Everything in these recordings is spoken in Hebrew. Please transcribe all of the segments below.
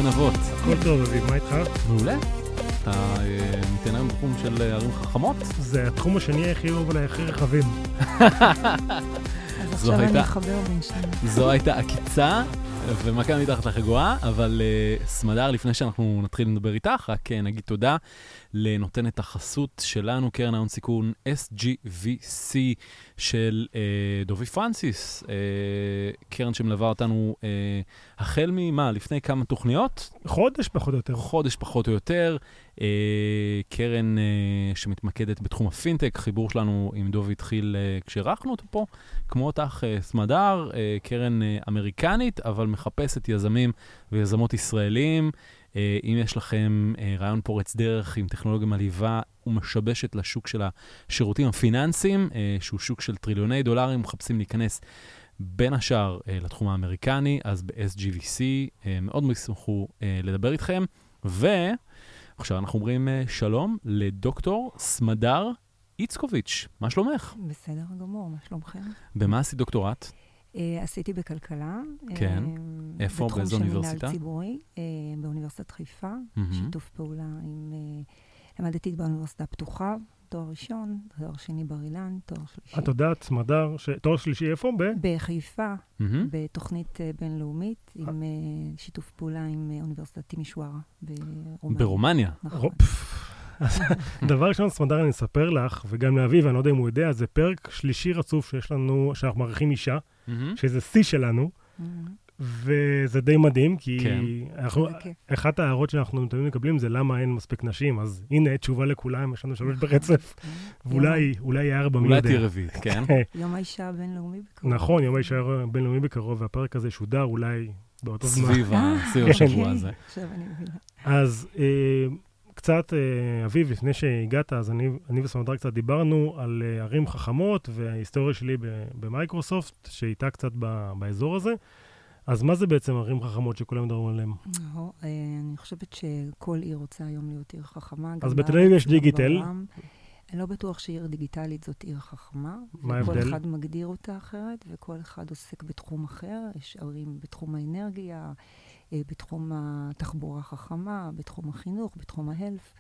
יאיר נבות. הכל טוב, אביב, מה איתך? מעולה. אתה ניתן היום בתחום של ערים חכמות? זה התחום השני הכי אהוב עליי, הכי רחבים. אז עכשיו אני אחבר בין שנייה. זו הייתה עקיצה, ומכה מתחת לחגורה, אבל סמדר, לפני שאנחנו נתחיל לדבר איתך, רק נגיד תודה לנותנת החסות שלנו, קרן ההון סיכון SGVC של דובי פרנסיס, קרן שמלווה אותנו החל ממה, לפני כמה תוכניות? חודש פחות או יותר. חודש פחות או יותר, קרן שמתמקדת בתחום הפינטק, חיבור שלנו עם דובי התחיל כשרחנו אותו פה, כמו אותך סמדר, קרן אמריקנית, אבל מחפשת יזמים ויזמות ישראלים. אם יש לכם רעיון פורץ דרך עם טכנולוגיה מלהיבה ומשבשת לשוק של השירותים הפיננסיים, שהוא שוק של טריליוני דולרים, מחפשים להיכנס בין השאר לתחום האמריקני, אז ב-SGVC מאוד ישמחו לדבר איתכם. ועכשיו אנחנו אומרים שלום לדוקטור סמדר איצקוביץ'. מה שלומך? בסדר גמור, מה שלומכם? במה עשית דוקטורט? עשיתי בכלכלה. כן. איפה? באיזו אוניברסיטה? בתחום של מנהל ציבורי, באוניברסיטת חיפה, שיתוף פעולה עם... למדתי באוניברסיטה הפתוחה, תואר ראשון, תואר שני בר אילן, תואר שלישי. את יודעת, סמדר, תואר שלישי איפה? בחיפה, בתוכנית בינלאומית, עם שיתוף פעולה עם אוניברסיטת תימישוארה ברומניה. ברומניה? נכון. דבר ראשון, סמדר, אני אספר לך, וגם לאביב, אני לא יודע אם הוא יודע, זה פרק שלישי רצוף שיש לנו, שאנחנו מעריכים אישה, שזה שיא שלנו, וזה די מדהים, כי אחת ההערות שאנחנו תמיד מקבלים זה למה אין מספיק נשים, אז הנה, תשובה לכולם, יש לנו 3 ברצף, ואולי יהיה 4 מי יודע. אולי תהיה רביעית, כן. יום האישה הבינלאומי בקרוב. נכון, יום האישה הבינלאומי בקרוב, והפרק הזה שודר אולי באותו זמן. סביב השבוע הזה. עכשיו אני מבינה. אז קצת, אביב, לפני שהגעת, אז אני וסמדר קצת דיברנו על ערים חכמות, וההיסטוריה שלי במייקרוסופט, שהייתה קצת באזור הזה. אז מה זה בעצם ערים חכמות שכולם מדברים עליהם? אני חושבת שכל עיר רוצה היום להיות עיר חכמה. אז בתל אביב יש דיגיטל. אני לא בטוח שעיר דיגיטלית זאת עיר חכמה. מה ההבדל? וכל אחד מגדיר אותה אחרת, וכל אחד עוסק בתחום אחר. יש ערים בתחום האנרגיה, בתחום התחבורה החכמה, בתחום החינוך, בתחום ההלף.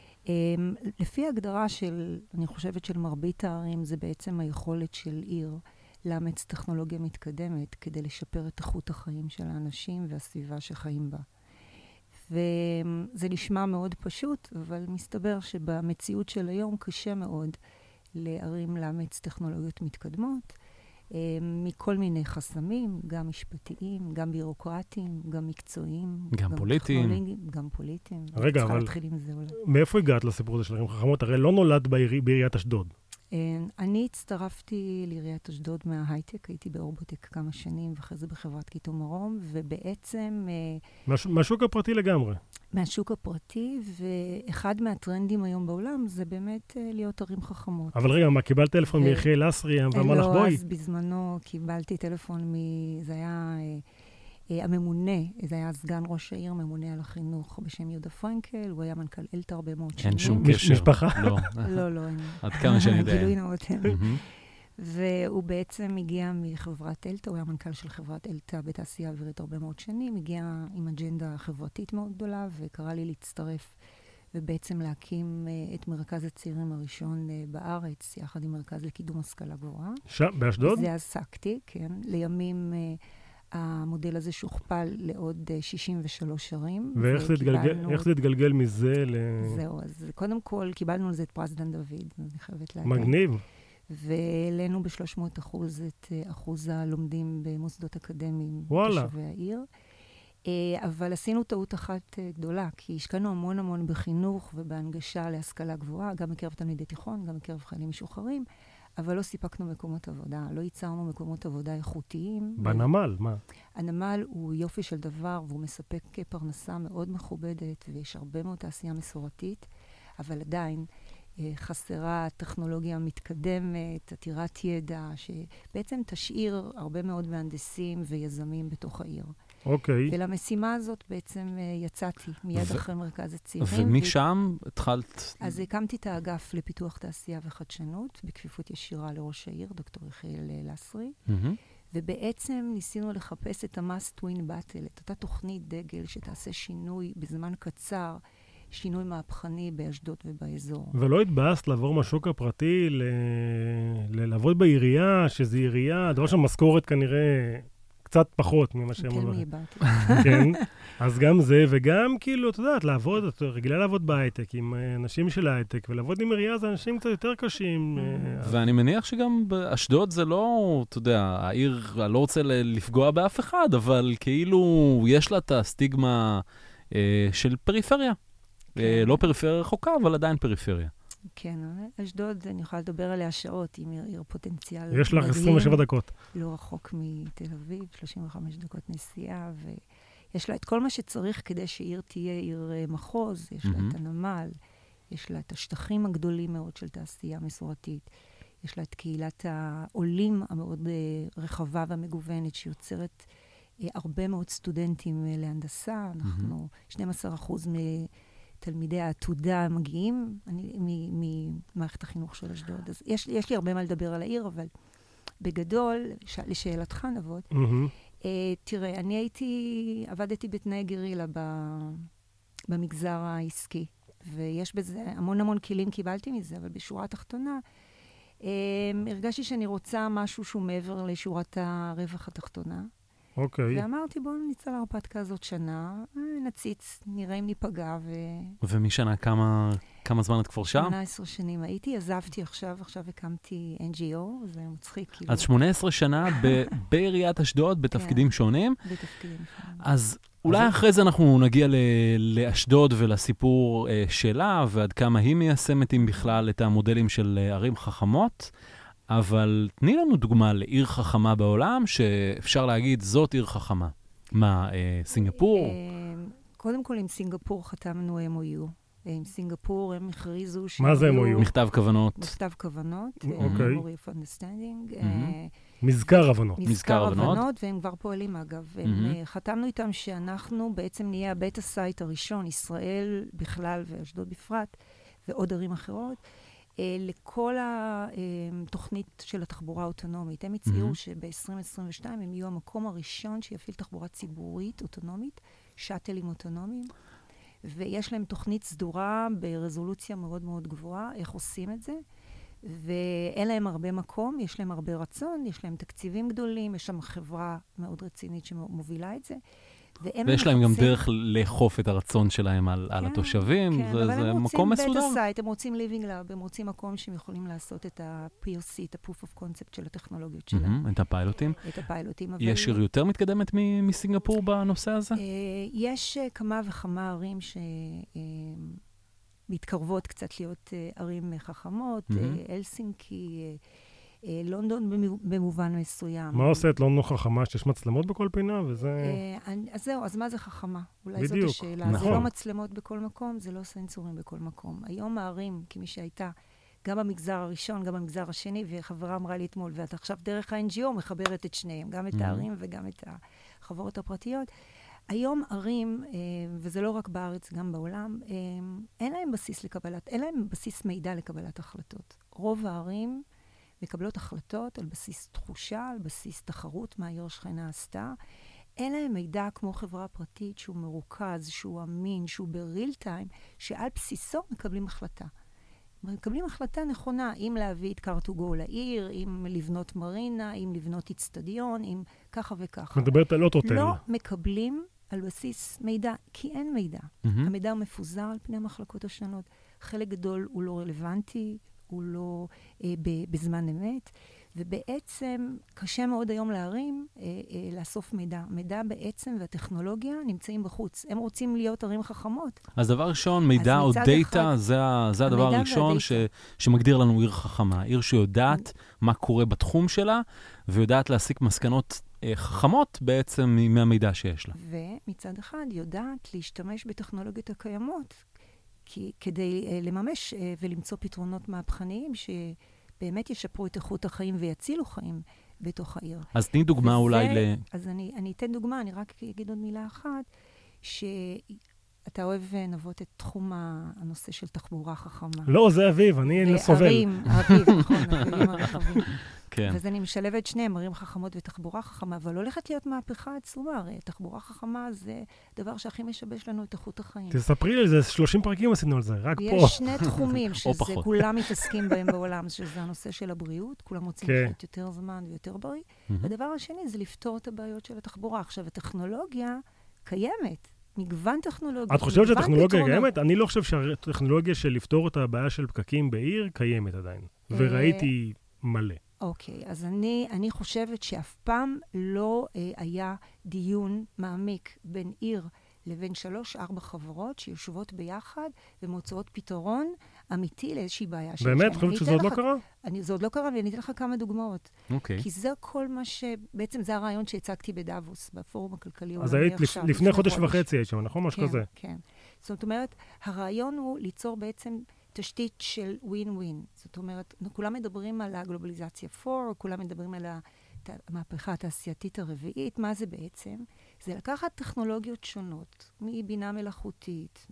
לפי ההגדרה אני חושבת של מרבית הערים, זה בעצם היכולת של עיר לאמץ טכנולוגיה מתקדמת כדי לשפר את איכות החיים של האנשים והסביבה שחיים בה. וזה נשמע מאוד פשוט, אבל מסתבר שבמציאות של היום קשה מאוד לערים לאמץ טכנולוגיות מתקדמות, מכל מיני חסמים, גם משפטיים, גם בירוקרטיים, גם מקצועיים. גם פוליטיים. גם פוליטיים. רגע, אבל מאיפה הגעת לסיפור הזה של ערים חכמות? הרי לא נולד בעיריית אשדוד. אני הצטרפתי לעיריית אשדוד מההייטק, הייתי באורבוטק כמה שנים, ואחרי זה בחברת קיטום מרום, ובעצם... מהשוק הפרטי לגמרי. מהשוק הפרטי, ואחד מהטרנדים היום בעולם זה באמת להיות ערים חכמות. אבל רגע, מה, קיבלת טלפון מיחיאל אסרי, ואמר לך בואי? לא, אז בזמנו קיבלתי טלפון זה היה... הממונה, זה היה סגן ראש העיר, ממונה על החינוך בשם יהודה פרנקל, הוא היה מנכ"ל אלתא הרבה מאוד שנים. אין שום קשר. משפחה? לא, אין. עד כמה שאני יודע. גילוי נאות. והוא בעצם הגיע מחברת אלתא, הוא היה מנכ"ל של חברת אלתא בתעשייה אווירית הרבה מאוד שנים, הגיע עם אג'נדה חברתית מאוד גדולה, וקרא לי להצטרף ובעצם להקים את מרכז הצעירים הראשון בארץ, יחד עם מרכז לקידום השכלה גבוהה. באשדוד? זה עסקתי, כן. לימים... המודל הזה שוכפל לעוד 63 ערים. ואיך זה התגלגל מזה זהו, אז קודם כל קיבלנו על זה את פרס דן דוד, אני חייבת להגיד. מגניב. והעלינו ב-300% את אחוז הלומדים במוסדות אקדמיים. וואלה. תושבי העיר. אבל עשינו טעות אחת גדולה, כי השקענו המון המון בחינוך ובהנגשה להשכלה גבוהה, גם בקרב תלמידי תיכון, גם בקרב חיילים משוחררים, אבל לא סיפקנו מקומות עבודה, לא ייצרנו מקומות עבודה איכותיים. בנמל, מה? הנמל הוא יופי של דבר, והוא מספק פרנסה מאוד מכובדת, ויש הרבה מאוד תעשייה מסורתית, אבל עדיין חסרה טכנולוגיה מתקדמת, עתירת ידע, שבעצם תשאיר הרבה מאוד מהנדסים ויזמים בתוך העיר. אוקיי. ולמשימה הזאת בעצם יצאתי מיד אחרי מרכז הצעירים. ומשם התחלת... אז הקמתי את האגף לפיתוח תעשייה וחדשנות, בכפיפות ישירה לראש העיר, דוקטור יחיאל אסרי. ובעצם ניסינו לחפש את ה-must win battle, את אותה תוכנית דגל שתעשה שינוי בזמן קצר, שינוי מהפכני באשדוד ובאזור. ולא התבאסת לעבור מהשוק הפרטי לעבוד בעירייה, שזה עירייה, דבר שהמשכורת כנראה קצת פחות ממה שהם אומרים. כן, מי באתי. כן, אז גם זה, וגם כאילו, אתה יודעת, לעבוד, את רגילה לעבוד בהייטק, עם אנשים של ההייטק, ולעבוד עם עירייה זה אנשים קצת יותר קשים. ואני מניח שגם באשדוד זה לא, אתה יודע, העיר, אני לא רוצה לפגוע באף אחד, אבל כאילו יש לה את הסטיגמה של פריפריה. לא פריפריה רחוקה, אבל עדיין פריפריה. כן, אשדוד, אני יכולה לדבר עליה שעות, עם עיר פוטנציאל. יש לך 27 דקות. לא רחוק מתל אביב, 35 דקות נסיעה, ויש לה את כל מה שצריך כדי שעיר תהיה עיר מחוז, יש לה את הנמל, יש לה את השטחים הגדולים מאוד של תעשייה מסורתית, יש לה את קהילת העולים המאוד רחבה והמגוונת, שיוצרת הרבה מאוד סטודנטים להנדסה, אנחנו 12% תלמידי העתודה מגיעים ממערכת החינוך של אשדוד. אז יש לי הרבה מה לדבר על העיר, אבל בגדול, לשאלתך נבות, תראה, אני עבדתי בתנאי גרילה במגזר העסקי, ויש בזה המון כלים קיבלתי מזה, אבל בשורה התחתונה, הרגשתי שאני רוצה משהו שהוא מעבר לשורת הרווח התחתונה. אוקיי. ואמרתי, בואו נצא להרפתקה הזאת שנה, נציץ, נראה אם ניפגע ומשנה, כמה זמן את כבר שם? 18 שנים הייתי, עזבתי עכשיו הקמתי NGO, זה מצחיק. אז 18 שנה בעיריית אשדוד, בתפקידים שונים. בתפקידים שונים. אז אולי אחרי זה אנחנו נגיע לאשדוד ולסיפור שלה, ועד כמה היא מיישמת עם בכלל את המודלים של ערים חכמות. אבל תני לנו דוגמה לעיר חכמה בעולם, שאפשר להגיד, זאת עיר חכמה. מה, סינגפור? קודם כל, עם סינגפור חתמנו MOU. עם סינגפור הם הכריזו מה זה MOU? מכתב כוונות. מכתב כוונות. אוקיי. Memory of Understanding. מזכר הבנות. מזכר הבנות, והם כבר פועלים אגב. חתמנו איתם שאנחנו בעצם נהיה הבטה סייט הראשון, ישראל בכלל ואשדוד בפרט, ועוד ערים אחרות. לכל התוכנית של התחבורה האוטונומית. הם הצעירו שב-2022 הם יהיו המקום הראשון שיפעיל תחבורה ציבורית אוטונומית, שאטלים אוטונומיים, ויש להם תוכנית סדורה ברזולוציה מאוד מאוד גבוהה, איך עושים את זה, ואין להם הרבה מקום, יש להם הרבה רצון, יש להם תקציבים גדולים, יש שם חברה מאוד רצינית שמובילה את זה, ויש להם גם דרך לאכוף את הרצון שלהם על התושבים, זה מקום מסודר. כן, אבל הם רוצים בית-הסייט, הם רוצים living lab, הם רוצים מקום שהם יכולים לעשות את ה-POC, את ה-Proof of Concept של הטכנולוגיות שלהם. את הפיילוטים. את הפיילוטים. יש עיר יותר מתקדמת מסינגפור בנושא הזה? יש כמה וכמה ערים שמתקרבות קצת להיות ערים חכמות, אלסינקי, לונדון במובן מסוים. מה עושה את לונדון חכמה? שיש מצלמות בכל פינה וזה... אז זהו, אז מה זה חכמה? אולי זאת השאלה. זה לא מצלמות בכל מקום, זה לא סנסורים בכל מקום. היום הערים, כמי שהייתה גם במגזר הראשון, גם במגזר השני, וחברה אמרה לי אתמול, ואת עכשיו דרך ה-NGO מחברת את שניהם, גם את הערים וגם את החברות הפרטיות. היום ערים, וזה לא רק בארץ, גם בעולם, אין להם בסיס מידע לקבלת החלטות. רוב הערים מקבלות החלטות על בסיס תחושה, על בסיס תחרות, מה העיר השכנה עשתה. אין להם מידע כמו חברה פרטית שהוא מרוכז, שהוא אמין, שהוא בריל טיים, שעל בסיסו מקבלים החלטה. מקבלים החלטה נכונה, אם להביא את קרטוגו לעיר, אם לבנות מרינה, אם לבנות אצטדיון, אם ככה וככה. מדברת על אוטוטל. לא מקבלים על בסיס מידע, כי אין מידע. המידע הוא מפוזר על פני המחלקות השונות. חלק גדול הוא לא רלוונטי, הוא לא בזמן אמת, ובעצם קשה מאוד היום להרים לאסוף מידע. מידע בעצם והטכנולוגיה נמצאים בחוץ. הם רוצים להיות ערים חכמות. אז דבר ראשון, מידע או דאטה, זה הדבר הראשון שמגדיר לנו עיר חכמה. עיר שיודעת מה קורה בתחום שלה, ויודעת להסיק מסקנות חכמות בעצם מהמידע שיש לה. ומצד אחד יודעת להשתמש בטכנולוגיות הקיימות, כדי לממש ולמצוא פתרונות מהפכניים שבאמת ישפרו את איכות החיים ויצילו חיים בתוך העיר. אז תני דוגמה אולי אז אני אתן דוגמה, אני רק אגיד עוד מילה אחת, שאתה אוהב נבות את תחום הנושא של תחבורה חכמה. לא, זה אביב, אני סובל. אביב, נכון, אביבים הרחבים. כן. ואז אני משלבת שניהם, ערים חכמות ותחבורה חכמה, אבל הולכת להיות מהפכה עצומה, הרי תחבורה חכמה זה דבר שהכי משבש לנו את איכות החיים. תספרי לי, זה 30 פרקים עשינו על זה, רק פה. יש שני תחומים שזה כולם מתעסקים בהם בעולם, שזה הנושא של הבריאות, כולם רוצים לחיות יותר זמן ויותר בריא. הדבר השני זה לפתור את הבעיות של התחבורה. עכשיו, הטכנולוגיה קיימת. מגוון טכנולוגיה. את חושבת שהטכנולוגיה קיימת? אני לא חושב שהטכנולוגיה של לפתור את הבעיה של פקקים בעיר קיימת עדיין. וראיתי מלא. אוקיי, אז אני חושבת שאף פעם לא היה דיון מעמיק בין עיר לבין 3-4 חברות שיושבות ביחד ומוצאות פתרון אמיתי לאיזושהי בעיה. באמת? חושבת שזה עוד לא קרה? זה עוד לא קרה, ואני אתן לך כמה דוגמאות. אוקיי. כי זה כל מה בעצם זה הרעיון שהצגתי בדאבוס, בפורום הכלכלי. אז היית לפני חודש וחצי, היית שם, נכון? משהו כזה. כן. זאת אומרת, הרעיון הוא ליצור בעצם תשתית של ווין-ווין. זאת אומרת, כולם מדברים על הגלובליזציה 4, כולם מדברים על המהפכה התעשייתית הרביעית. מה זה בעצם? זה לקחת טכנולוגיות שונות, מבינה מלאכותית,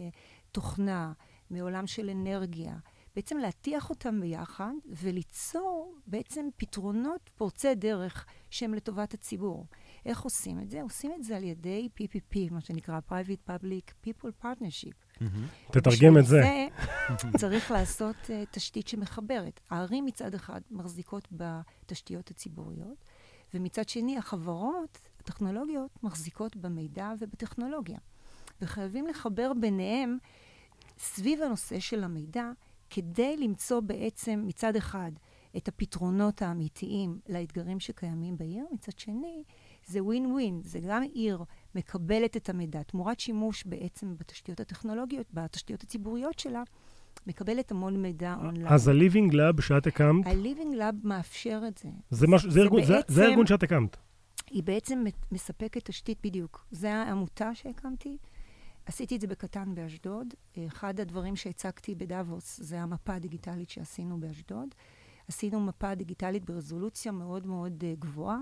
מתוכנה, מעולם של אנרגיה, בעצם להטיח אותם ביחד וליצור בעצם פתרונות פורצי דרך שהם לטובת הציבור. איך עושים את זה? עושים את זה על ידי PPP, מה שנקרא Private Public People Partnership. תתרגם את זה. צריך לעשות תשתית שמחברת. הערים מצד אחד מחזיקות בתשתיות הציבוריות, ומצד שני החברות, הטכנולוגיות, מחזיקות במידע ובטכנולוגיה. וחייבים לחבר ביניהם סביב הנושא של המידע, כדי למצוא בעצם מצד אחד את הפתרונות האמיתיים לאתגרים שקיימים בעיר, מצד שני זה ווין-ווין, זה גם עיר מקבלת את המידע, תמורת שימוש בעצם בתשתיות הטכנולוגיות, בתשתיות הציבוריות שלה, מקבלת המון מידע אונליין. אז ה-Living Lab שאת הקמת? ה-Living Lab מאפשר את זה. זה הארגון שאת הקמת. היא בעצם מספקת תשתית בדיוק. זה העמותה שהקמתי. עשיתי את זה בקטן באשדוד. אחד הדברים שהצגתי בדאבוס זה המפה הדיגיטלית שעשינו באשדוד. עשינו מפה דיגיטלית ברזולוציה מאוד מאוד גבוהה,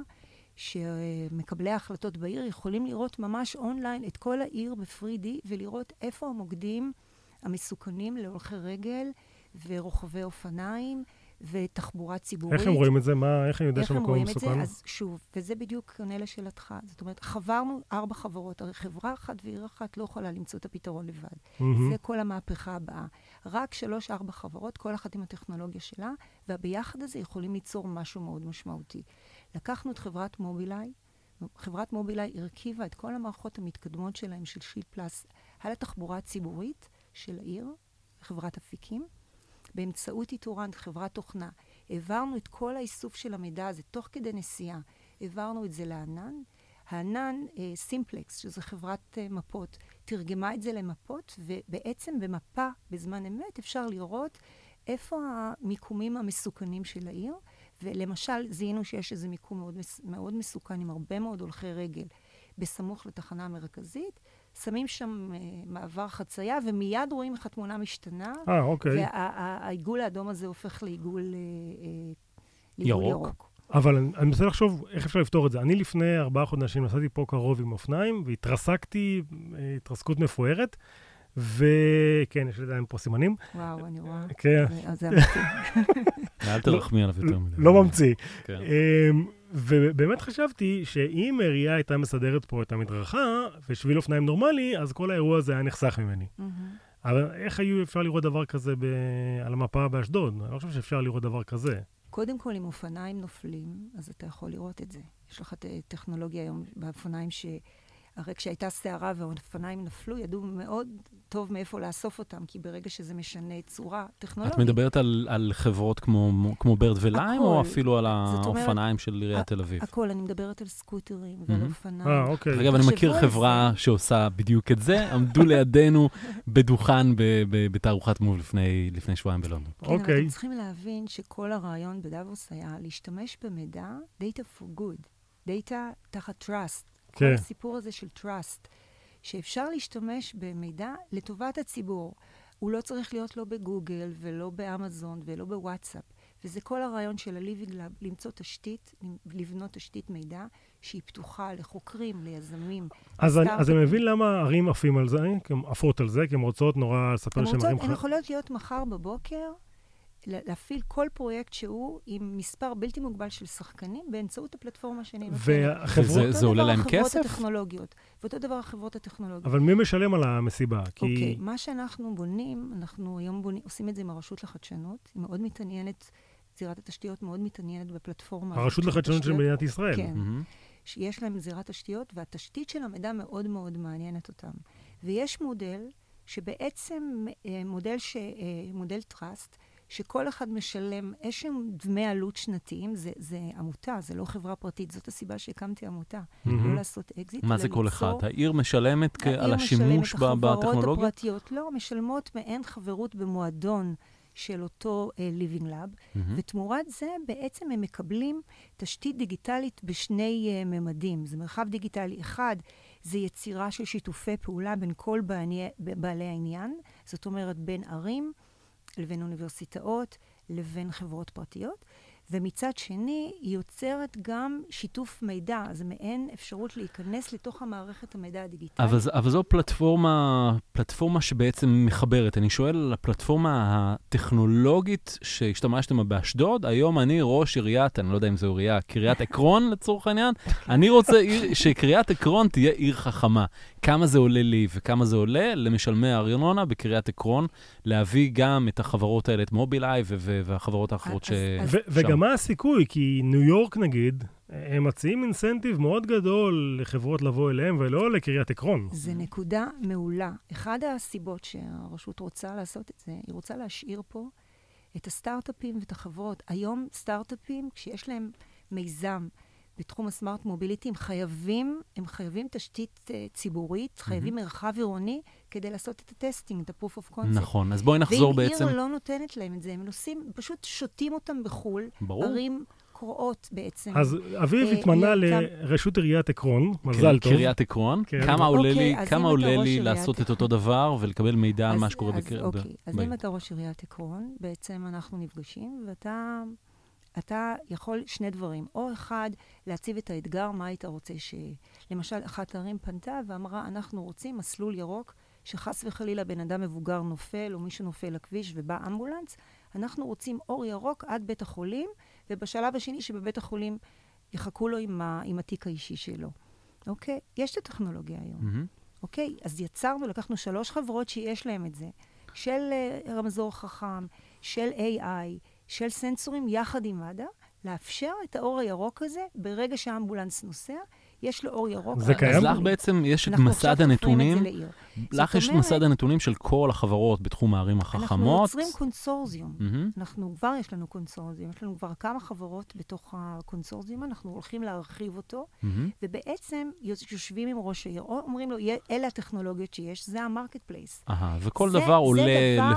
שמקבלי ההחלטות בעיר יכולים לראות ממש אונליין את כל העיר ב-3D, ולראות איפה המוקדים המסוכנים להולכי רגל ורוכבי אופניים ותחבורה ציבורית. איך הם רואים את זה? איך אני יודע שהמקום מסוכן? איך הם רואים את זה? אז שוב, וזה בדיוק עונה לשאלתך. זאת אומרת, חברנו 4 חברות, הרי חברה אחת ועיר אחת לא יכולה למצוא את הפתרון לבד. זה כל המהפכה הבאה. רק 3-4 חברות, כל אחת עם הטכנולוגיה שלה, והביחד הזה יכולים ליצור משהו מאוד משמעותי. לקחנו את חברת מובילאיי, חברת מובילאיי הרכיבה את כל המערכות המתקדמות שלהם של שיט פלאס על התחבורה הציבורית של העיר, חברת אפיקים, באמצעות איתורן, חברת תוכנה. העברנו את כל האיסוף של המידע הזה תוך כדי נסיעה. העברנו את זה לענן. הענן, סימפלקס, שזו חברת מפות, תרגמה את זה למפות, ובעצם במפה בזמן אמת אפשר לראות איפה המיקומים המסוכנים של העיר. ולמשל, זיהינו שיש איזה מיקום מאוד, מאוד מסוכן עם הרבה מאוד הולכי רגל בסמוך לתחנה המרכזית. שמים שם מעבר חצייה, ומיד רואים איך התמונה משתנה. אוקיי. והעיגול האדום הזה הופך לעיגול ירוק. אבל אני מנסה לחשוב איך אפשר לפתור את זה. אני לפני 4 חודשים נסעתי פה קרוב עם אופניים, והתרסקתי התרסקות מפוארת, וכן, יש לי עדיין פה סימנים. וואו, אני רואה. כן. זה אמיתי. אל תרחמי עליו יותר מדי. לא ממציא. ובאמת חשבתי שאם העירייה הייתה מסדרת פה את המדרכה ושביל אופניים נורמלי, אז כל האירוע הזה היה נחסך ממני. אבל איך אפשר לראות דבר כזה על המפה באשדוד? אני לא חושב שאפשר לראות דבר כזה. קודם כל, אם אופניים נופלים, אז אתה יכול לראות את זה. יש לך טכנולוגיה היום באופניים הרי כשהייתה סערה והאופניים נפלו, ידעו מאוד טוב מאיפה לאסוף אותם, כי ברגע שזה משנה צורה טכנולוגית. את מדברת על חברות כמו ברד וליים, או אפילו על האופניים של עיריית תל אביב? הכל, אני מדברת על סקוטרים ועל אופניים. אוקיי. אגב, אני מכיר חברה שעושה בדיוק את זה, עמדו לידינו בדוכן בתערוכת מוב לפני שבועיים בלונדון. כן, אבל אתם צריכים להבין שכל הרעיון בדאבוס היה להשתמש במידע, data for good, data תחת trust. כל הסיפור הזה של trust, שאפשר להשתמש במידע לטובת הציבור. הוא לא צריך להיות לא בגוגל ולא באמזון ולא בוואטסאפ. וזה כל הרעיון של ה-Living Lab, למצוא תשתית, לבנות תשתית מידע שהיא פתוחה לחוקרים, ליזמים. אז אני מבין למה ערים עפים על זה, עפות על זה, כי הן רוצות נורא לספר שהן ערים הן יכולות להיות מחר בבוקר להפעיל כל פרויקט שהוא עם מספר בלתי מוגבל של שחקנים באמצעות הפלטפורמה שאני נותנת. זה עולה להם כסף? ואותו דבר החברות הטכנולוגיות. אבל מי משלם על המסיבה? אוקיי, מה שאנחנו בונים, אנחנו היום עושים את זה עם הרשות לחדשנות, היא מאוד מתעניינת, זירת התשתיות מאוד מתעניינת בפלטפורמה. הרשות לחדשנות של מדינת ישראל. כן. שיש להם זירת תשתיות, והתשתית של המידע מאוד מאוד מעניינת אותם. ויש מודל שבעצם מודל טראסט, שכל אחד משלם איזשהם דמי עלות שנתיים, זה עמותה, זה לא חברה פרטית, זאת הסיבה שהקמתי עמותה, לא לעשות אקזיט. מה זה כל אחד? העיר משלמת על השימוש בטכנולוגיה? החברות הפרטיות לא, משלמות מעין חברות במועדון של אותו Living Lab, ותמורת זה בעצם הם מקבלים תשתית דיגיטלית בשני ממדים. זה מרחב דיגיטלי אחד, זה יצירה של שיתופי פעולה בין כל בעלי העניין, זאת אומרת בין ערים, לבין אוניברסיטאות, לבין חברות פרטיות, ומצד שני היא יוצרת גם שיתוף מידע, זה מעין אפשרות להיכנס לתוך המערכת המידע הדיגיטלי. אבל זו פלטפורמה שבעצם מחברת. אני שואל על הפלטפורמה הטכנולוגית שהשתמשתם באשדוד, היום אני ראש עיריית, אני לא יודע אם זו עירייה, קריית עקרון לצורך העניין, אני רוצה שקריית עקרון תהיה עיר חכמה. כמה זה עולה לי וכמה זה עולה למשלמי הארנונה בקריית עקרון, להביא גם את החברות האלה, את מובילאיי והחברות האחרות וגם מה הסיכוי? כי ניו יורק נגיד, הם מציעים אינסנטיב מאוד גדול לחברות לבוא אליהם ולא לקריית עקרון. זה נקודה מעולה. אחד הסיבות שהרשות רוצה לעשות את זה, היא רוצה להשאיר פה את הסטארט-אפים ואת החברות. היום סטארט-אפים, כשיש להם מיזם בתחום הסמארט מוביליטי, הם חייבים תשתית ציבורית, חייבים מרחב עירוני, כדי לעשות את הטסטינג, את ה-proof of concept. נכון, אז בואי נחזור בעצם. ואם עיר לא נותנת להם את זה, הם עושים, פשוט שותים אותם בחול, ערים קוראות בעצם. אז אביב התמנה לרשות עיריית עקרון, מזל טוב. קריית עקרון, כמה עולה לי לעשות את אותו דבר ולקבל מידע על מה שקורה בקריית עקרון? אז אם אתה ראש עיריית עקרון, בעצם אנחנו נפגשים, אתה יכול שני דברים. או אחד, להציב את האתגר, מה היית רוצה למשל, אחת הערים פנתה ואמרה, אנחנו רוצים מסלול ירוק, שחס וחלילה בן אדם מבוגר נופל, או מישהו נופל לכביש ובא אמבולנס, אנחנו רוצים אור ירוק עד בית החולים, ובשלב השני שבבית החולים יחכו לו עם התיק האישי שלו. אוקיי? יש את הטכנולוגיה היום. אוקיי? אז יצרנו, לקחנו 3 חברות שיש להם את זה, של רמזור חכם, של AI, של סנסורים יחד עם מד"א, לאפשר את האור הירוק הזה ברגע שהאמבולנס נוסע, יש לו אור ירוק. זה קיים? אז לך בעצם יש את מסד הנתונים, לך יש מסד הנתונים של כל החברות בתחום הערים החכמות. אנחנו יוצרים קונסורזיום. כבר יש לנו קונסורזיום. יש לנו כבר כמה חברות בתוך הקונסורזיום, אנחנו הולכים להרחיב אותו, ובעצם יושבים עם ראש העיר, או אומרים לו, אלה הטכנולוגיות שיש, זה המרקט פלייס. וכל דבר עולה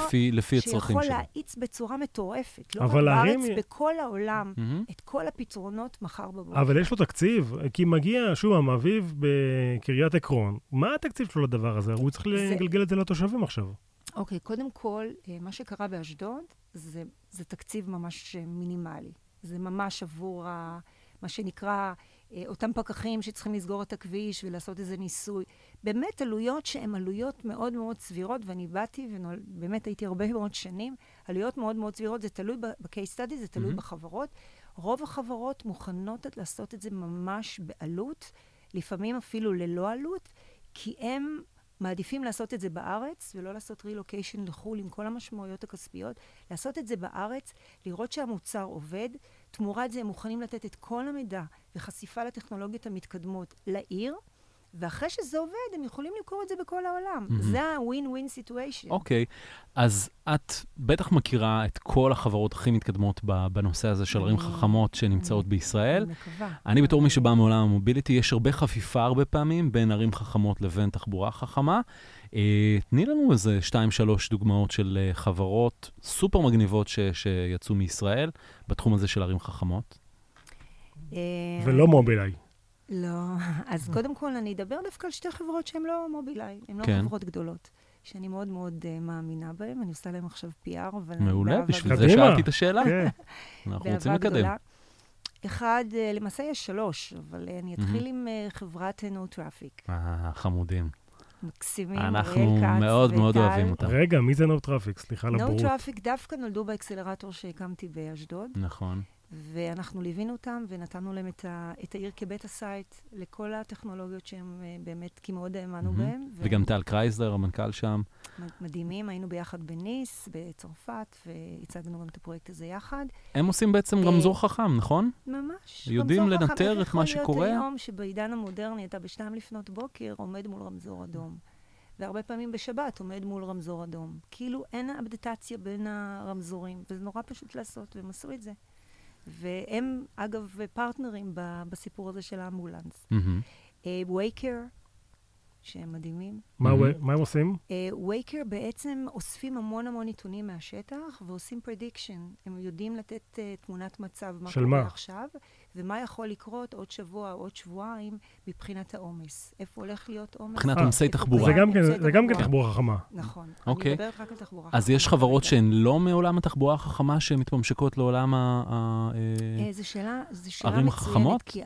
לפי הצרכים שלו. שיכול להאיץ בצורה מטורפת. לא רק בארץ, בכל העולם, את כל הפתרונות מחר בבוקר. אבל יש לו תקציב, כי מגיע שוב המאביב בקריית עקרון. מה התקציב שלו לדבר הזה? הוא צריך לגלגל את זה לתושבים עכשיו. אוקיי, קודם כל, מה שקרה באשדוד, זה תקציב ממש מינימלי. זה ממש עבור מה שנקרא, אותם פקחים שצריכים לסגור את הכביש ולעשות איזה ניסוי. באמת עלויות שהן עלויות מאוד מאוד סבירות, ואני באתי ובאמת הייתי הרבה מאוד שנים, עלויות מאוד מאוד סבירות, זה תלוי ב-case study, זה תלוי בחברות. רוב החברות מוכנות לעשות את זה ממש בעלות, לפעמים אפילו ללא עלות, כי הם מעדיפים לעשות את זה בארץ, ולא לעשות רילוקיישן לחול עם כל המשמעויות הכספיות, לעשות את זה בארץ, לראות שהמוצר עובד, תמורת זה הם מוכנים לתת את כל המידע וחשיפה לטכנולוגיות המתקדמות לעיר, ואחרי שזה עובד, הם יכולים למכור את זה בכל העולם. זה ה-win-win situation. אוקיי, אז את בטח מכירה את כל החברות הכי מתקדמות בנושא הזה של ערים חכמות שנמצאות בישראל. אני מקווה. אני בתור מי שבא מעולם המוביליטי, יש הרבה חפיפה הרבה פעמים בין ערים חכמות לבין תחבורה חכמה. תני לנו איזה 2-3 דוגמאות של חברות סופר מגניבות שיצאו מישראל בתחום הזה של ערים חכמות. ולא מובילאיי. לא, אז קודם כל אני אדבר דווקא על 2 חברות שהן לא מובילאיי, הן לא חברות גדולות, שאני מאוד מאוד מאמינה בהן, אני עושה להן עכשיו PR, אבל... מעולה, בשביל זה שאלתי את השאלה. אנחנו רוצים לקדם. אחד, למעשה יש 3, אבל אני אתחיל עם חברת נו טראפיק. חמודים. מקסימים, אנחנו מאוד מאוד אוהבים אותם. רגע, מי זה נו טראפיק? סליחה לבורות. נו טראפיק דווקא נולדו באקסלרטור שהקמתי באשדוד. נכון. ואנחנו ליווינו אותם ונתנו להם את העיר כבית הסייט לכל הטכנולוגיות שהם באמת, כי מאוד האמנו בהם. וגם טל קרייזלר, המנכ"ל שם. מדהימים, היינו ביחד בניס, בצרפת, והצגנו גם את הפרויקט הזה יחד. הם עושים בעצם רמזור חכם, נכון? ממש. יודעים לנטר את מה שקורה? יכול להיות היום שבעידן המודרני אתה ב2 לפנות בוקר עומד מול רמזור אדום. והרבה פעמים בשבת עומד מול רמזור אדום. כאילו אין אבדטציה בין הרמזורים, וזה נורא פשוט לעשות, והם עשו את זה. והם, אגב, פרטנרים בסיפור הזה של האמבולנס. וייקר, שהם מדהימים. מה הם עושים? וייקר בעצם אוספים המון נתונים מהשטח, ועושים prediction. הם יודעים לתת תמונת מצב מה קורה עכשיו, ומה יכול לקרות עוד שבוע או עוד שבועיים מבחינת העומס. איפה הולך להיות עומס? מבחינת עומסי תחבורה. זה גם כן תחבורה חכמה. נכון. אני מדברת רק על תחבורה חכמה. אז יש חברות שהן לא מעולם התחבורה החכמה, שהן מתממשקות לעולם זו שאלה ערים החכמות? כי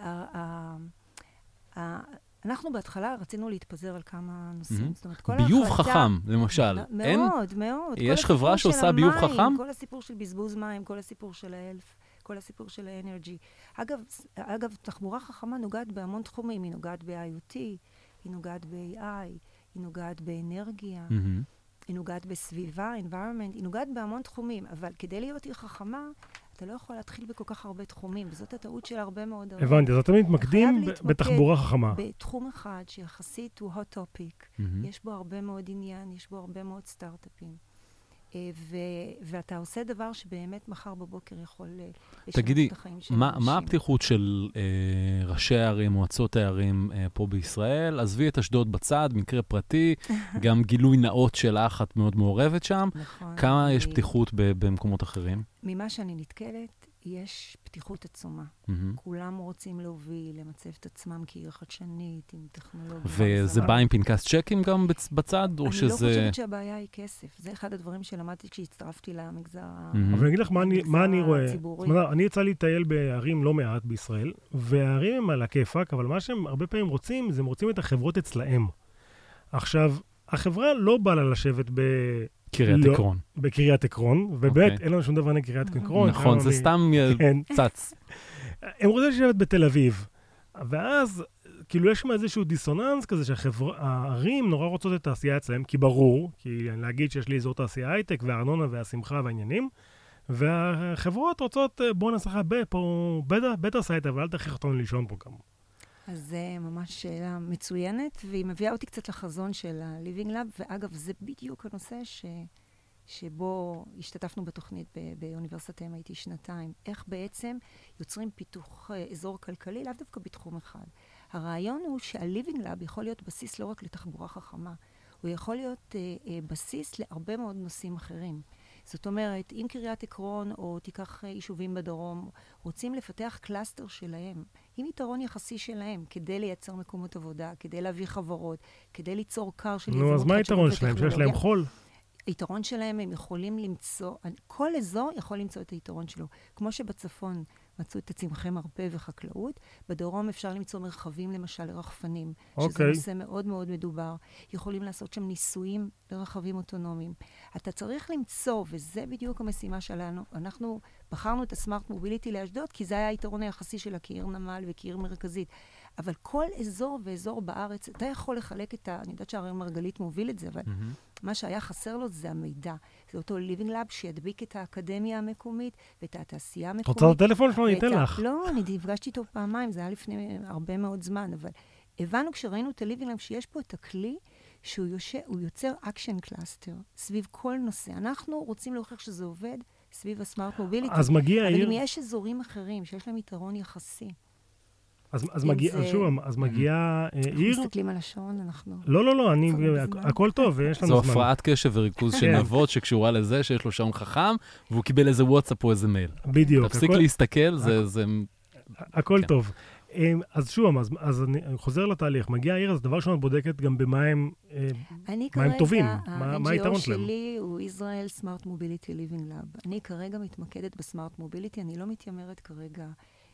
אנחנו בהתחלה רצינו להתפזר על כמה נושאים. ביוב חכם, למשל. מאוד, מאוד. יש חברה שעושה ביוב חכם? כל הסיפור של בזבוז מים, כל הסיפור של האלף, כל הסיפור של האנרגי. אגב, תחבורה חכמה נוגעת בהמון תחומים. היא נוגעת ב-IoT, היא נוגעת ב-AI, היא נוגעת באנרגיה, היא נוגעת בסביבה, environment, היא נוגעת בהמון תחומים. אבל כדי להיות עיר חכמה, אתה לא יכול להתחיל בכל כך הרבה תחומים, וזאת הטעות של הרבה מאוד הרבה. הבנתי, אז אתם מתמקדים בתחבורה חכמה. בתחום אחד שיחסית הוא hot topic, יש בו הרבה מאוד עניין, יש בו הרבה מאוד סטארט-אפים. ואתה עושה דבר שבאמת מחר בבוקר יכול לשנות את החיים של אנשים. תגידי, מה הפתיחות של ראשי הערים, מועצות הערים פה בישראל? עזבי את אשדוד בצד, מקרה פרטי, גם גילוי נאות שלך, את מאוד מעורבת שם. נכון. כמה יש פתיחות במקומות אחרים? ממה שאני נתקלת, יש פתיחות עצומה. כולם רוצים להוביל, למצב את עצמם כעיר חדשנית, עם טכנולוגיה. וזה בא עם פנקס צ'קים גם בצד, או שזה... אני לא חושבת שהבעיה היא כסף. זה אחד הדברים שלמדתי כשהצטרפתי למגזר אבל אני אגיד לך מה אני רואה. זאת אומרת, אני יצא לי לטייל בערים לא מעט בישראל, והערים הם על הכיפק, אבל מה שהם הרבה פעמים רוצים, זה הם רוצים את החברות אצלהם. עכשיו, החברה לא באה לה לשבת קריית עקרון. בקריית עקרון, ובאמת אין לנו שום דבר נגד קריית עקרון. נכון, זה סתם צץ. הם רוצים לשבת בתל אביב, ואז כאילו יש שם איזשהו דיסוננס כזה שהערים נורא רוצות את תעשייה אצלהם, כי ברור, כי להגיד שיש לי אזור תעשייה הייטק והארנונה והשמחה והעניינים, והחברות רוצות בוא נעשה לך פה בית הסייט, אבל אל תכריח אותנו לישון פה גם. אז זה ממש שאלה מצוינת, והיא מביאה אותי קצת לחזון של ה-Living Lab, ואגב, זה בדיוק הנושא שבו השתתפנו בתוכנית באוניברסיטת MIT שנתיים. איך בעצם יוצרים פיתוח אזור כלכלי, לאו דווקא בתחום אחד. הרעיון הוא שה-Living Lab יכול להיות בסיס לא רק לתחבורה חכמה, הוא יכול להיות בסיס להרבה מאוד נושאים אחרים. זאת אומרת, אם קריית עקרון או תיקח יישובים בדרום, רוצים לפתח קלאסטר שלהם, עם יתרון יחסי שלהם, כדי לייצר מקומות עבודה, כדי להביא חברות, כדי ליצור קר של יזמות. נו, אז מה היתרון שלהם? שיש להם חול? היתרון שלהם, הם יכולים למצוא, כל אזור יכול למצוא את היתרון שלו. כמו שבצפון מצאו את צמחי מרפא וחקלאות, בדרום אפשר למצוא מרחבים, למשל, לרחפנים, שזה נושא מאוד מאוד מדובר. יכולים לעשות שם ניסויים לרכבים אוטונומיים. אתה צריך למצוא, וזה בדיוק המשימה שלנו, אנחנו בחרנו את הסמארט מוביליטי לאשדוד, כי זה היה היתרון היחסי שלה כעיר נמל וכעיר מרכזית. אבל כל אזור ואזור בארץ, אתה יכול לחלק אני יודעת שהרי מרגלית מוביל את זה, אבל מה שהיה חסר לו זה המידע. זה אותו Living Lab שידביק את האקדמיה המקומית ואת התעשייה המקומית. רוצה את הטלפון שלו, אני אתן לך. לא, אני נפגשתי איתו פעמיים, זה היה לפני הרבה מאוד זמן, אבל הבנו כשראינו את ה-Living Lab שיש פה את הכלי שהוא יוצר אקשן קלאסטר סביב כל נושא. אנחנו רוצים להוכיח שזה עובד סביב הסמארט מוביליטי. אז מגיע אבל אם יש אזורים אחרים שיש להם יתרון יחסי, אז מגיעה עיר... אנחנו מסתכלים על השעון, אנחנו... לא, הכל טוב, ויש לנו זמן. זו הפרעת קשב וריכוז של נבות שקשורה לזה שיש לו שעון חכם, והוא קיבל איזה וואטסאפ או איזה מייל. בדיוק. תפסיק להסתכל, זה... הכל טוב. אז שוב, אז אני חוזר לתהליך. מגיעה העיר, אז דבר ראשון בודקת גם במה הם טובים, מה היתרון שלהם. ה-NGO שלי הוא Israel Smart Mobility Living Lab. אני כרגע מתמקדת בסמארט מוביליטי, אני לא מתיימרת כרגע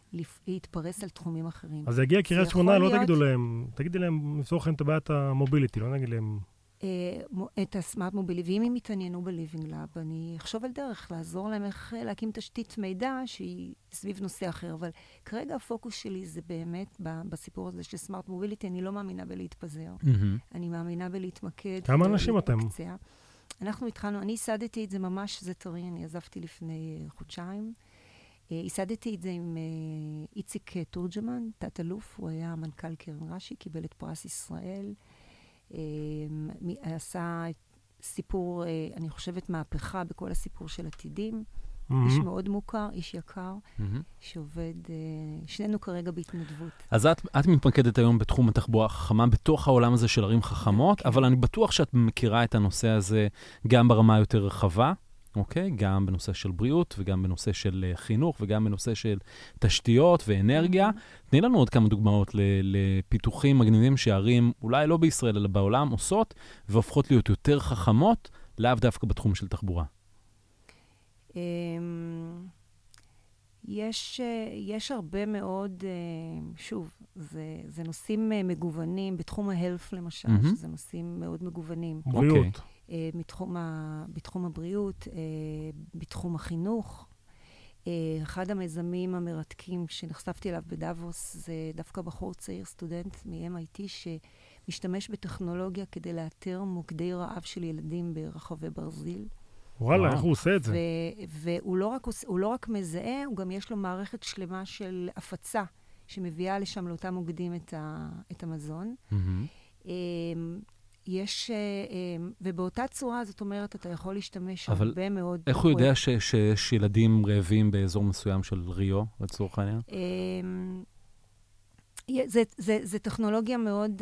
להתפרס על תחומים אחרים. אז יגיע קריית שמונה, לא תגידו להם, תגידי להם, לפתור לכם את הבעיית המוביליטי, לא נגיד להם... את הסמארט מוביליטי, ואם הם יתעניינו בליבינג לאב, אני אחשוב על דרך לעזור להם איך להקים תשתית מידע שהיא סביב נושא אחר, אבל כרגע הפוקוס שלי זה באמת בסיפור הזה של סמארט מוביליטי, אני לא מאמינה בלהתפזר. אני מאמינה בלהתמקד. כמה אנשים אתם? אנחנו התחלנו, אני ייסדתי את זה ממש, זה טרי, אני עזבתי לפני חודשיים. ייסדתי את זה עם איציק תורג'מן, תת אלוף, הוא היה מנכ"ל קרן רש"י, קיבל את פרס ישראל. עשה סיפור, אני חושבת, מהפכה בכל הסיפור של עתידים. איש מאוד מוכר, איש יקר, שעובד, שנינו כרגע בהתנדבות. אז את מתמקדת היום בתחום התחבורה החכמה, בתוך העולם הזה של ערים חכמות, אבל אני בטוח שאת מכירה את הנושא הזה גם ברמה יותר רחבה, אוקיי? גם בנושא של בריאות, וגם בנושא של חינוך, וגם בנושא של תשתיות ואנרגיה. תני לנו עוד כמה דוגמאות לפיתוחים מגניבים שערים, אולי לא בישראל, אלא בעולם, עושות, והופכות להיות יותר חכמות, לאו דווקא בתחום של תחבורה. יש הרבה מאוד, שוב, זה נושאים מגוונים, בתחום ההלף למשל, שזה נושאים מאוד מגוונים. בריאות. בתחום הבריאות, בתחום החינוך. אחד המיזמים המרתקים שנחשפתי אליו בדאבוס, זה דווקא בחור צעיר, סטודנט מ-MIT, שמשתמש בטכנולוגיה כדי לאתר מוקדי רעב של ילדים ברחבי ברזיל. וואלה, איך הוא עושה את זה? והוא לא רק מזהה, הוא גם יש לו מערכת שלמה של הפצה, שמביאה לשם לאותם מוקדים את המזון. יש, ובאותה צורה, זאת אומרת, אתה יכול להשתמש הרבה מאוד... איך הוא יודע שיש ילדים רעבים באזור מסוים של ריו, לצורך העניין? זה טכנולוגיה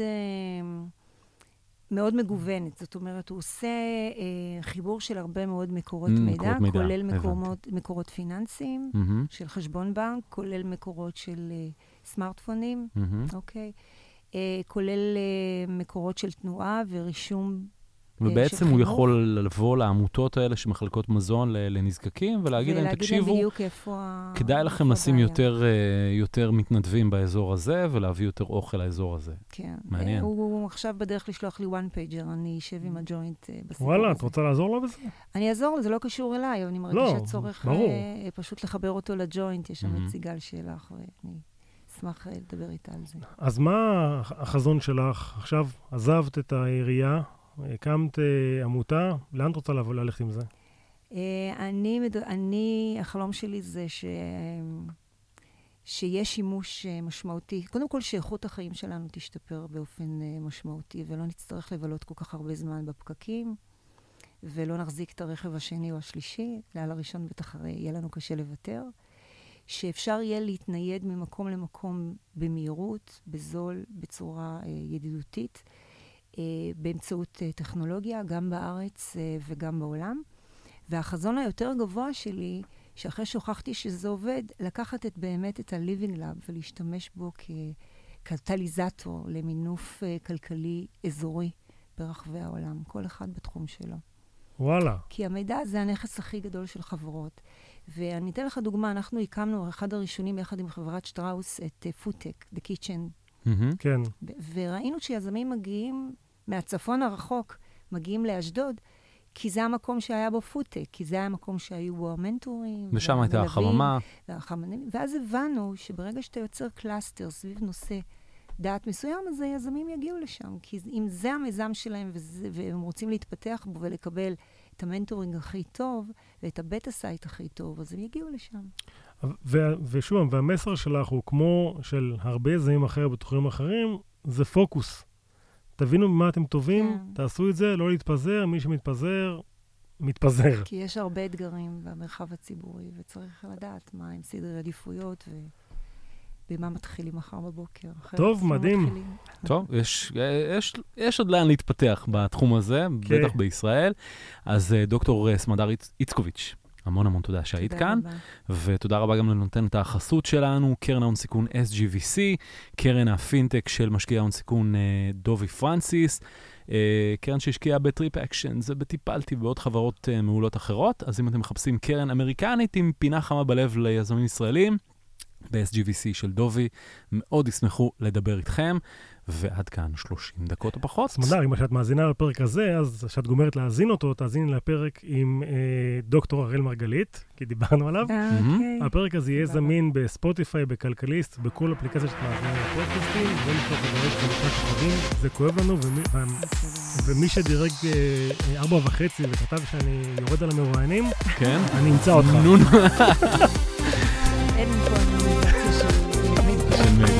מאוד מגוונת. זאת אומרת, הוא עושה חיבור של הרבה מאוד מקורות מידע, כולל מקורות פיננסיים, של חשבון בנק, כולל מקורות של סמארטפונים, אוקיי? כולל מקורות של תנועה ורישום ובעצם הוא יכול לבוא לעמותות האלה שמחלקות מזון לנזקקים ולהגיד להם, תקשיבו, כדאי לכם לשים יותר מתנדבים באזור הזה ולהביא יותר אוכל לאזור הזה. כן. מעניין. הוא עכשיו בדרך לשלוח לי one pager, אני אשב עם הג'וינט בסיפור. וואלה, את רוצה לעזור לו בזה? אני אעזור לו, זה לא קשור אליי, אבל אני מרגישה צורך פשוט לחבר אותו לג'וינט, יש שם את סיגל שלך ואני... אשמח לדבר איתה על זה. אז מה החזון שלך? עכשיו עזבת את הקמת עמותה, לאן את רוצה ללכת עם זה? החלום שלי זה שיש שימוש משמעותי. קודם כל שאיכות החיים שלנו תשתפר באופן משמעותי, ולא נצטרך לבלות כל כך הרבה זמן בפקקים, ולא נחזיק את הרכב השני או השלישי, לעל הראשון בטח יהיה לנו קשה לוותר. שאפשר יהיה להתנייד ממקום למקום במהירות, בזול, בצורה ידידותית, באמצעות טכנולוגיה, גם בארץ וגם בעולם. והחזון היותר גבוה שלי, שאחרי שהוכחתי שזה עובד, לקחת באמת את ה-Living Lab ולהשתמש בו כקטליזטור למינוף כלכלי אזורי ברחבי העולם, כל אחד בתחום שלו. וואלה. כי המידע זה הנכס הכי גדול של חברות. ואני אתן לך דוגמה, אנחנו הקמנו אחד הראשונים יחד עם חברת שטראוס את פודטק, The Kitchen. כן. וראינו שיזמים מגיעים מהצפון הרחוק, מגיעים לאשדוד, כי זה המקום שהיה בו פודטק, כי זה היה המקום שהיו בו המנטורים. ושם הייתה החממה. ואז הבנו שברגע שאתה יוצר קלאסטר סביב נושא דעת מסוים, אז היזמים יגיעו לשם. כי אם זה המיזם שלהם והם רוצים להתפתח בו ולקבל את המנטורינג הכי טוב, ואת הבטה סייט הכי טוב, אז הם יגיעו לשם. ושוב, והמסר שלך הוא כמו של הרבה יזמים אחר בתחומים אחרים, זה פוקוס. תבינו במה אתם טובים, תעשו את זה, לא להתפזר, מי שמתפזר, מתפזר. כי יש הרבה אתגרים במרחב הציבורי, וצריך לדעת מה עם סדרי עדיפויות במה מתחילים מחר בבוקר. טוב, מדהים. טוב, יש עוד לאן להתפתח בתחום הזה, בטח בישראל. אז דוקטור סמדר איצקוביץ', המון תודה שהיית כאן. ותודה רבה גם לנותנת החסות שלנו, קרן ההון סיכון SGVC, קרן הפינטק של משקיע ההון סיכון דובי פרנסיס, קרן שהשקיעה בטריפ אקשן, זה בטיפלתי בעוד חברות מעולות אחרות. אז אם אתם מחפשים קרן אמריקנית עם פינה חמה בלב ליזמים ישראלים, ב-SGVC של דובי. מאוד ישמחו לדבר איתכם, ועד כאן 30 דקות או פחות. סמדר, אם את מאזינה לפרק הזה, אז כשאת גומרת להאזין אותו, תאזיני לפרק עם דוקטור הראל מרגלית, כי דיברנו עליו. הפרק הזה יהיה זמין בספוטיפיי, בכלכליסט, בכל אפליקציה שאתה מאזינה לפודקאסטים, ולשלוח לדרג 5 כוכבים, זה כואב לנו, ומי שדירג 4.5 וכתב שאני יורד על המרואיינים, אני אמצא אותך. אין פה נומיזציה של של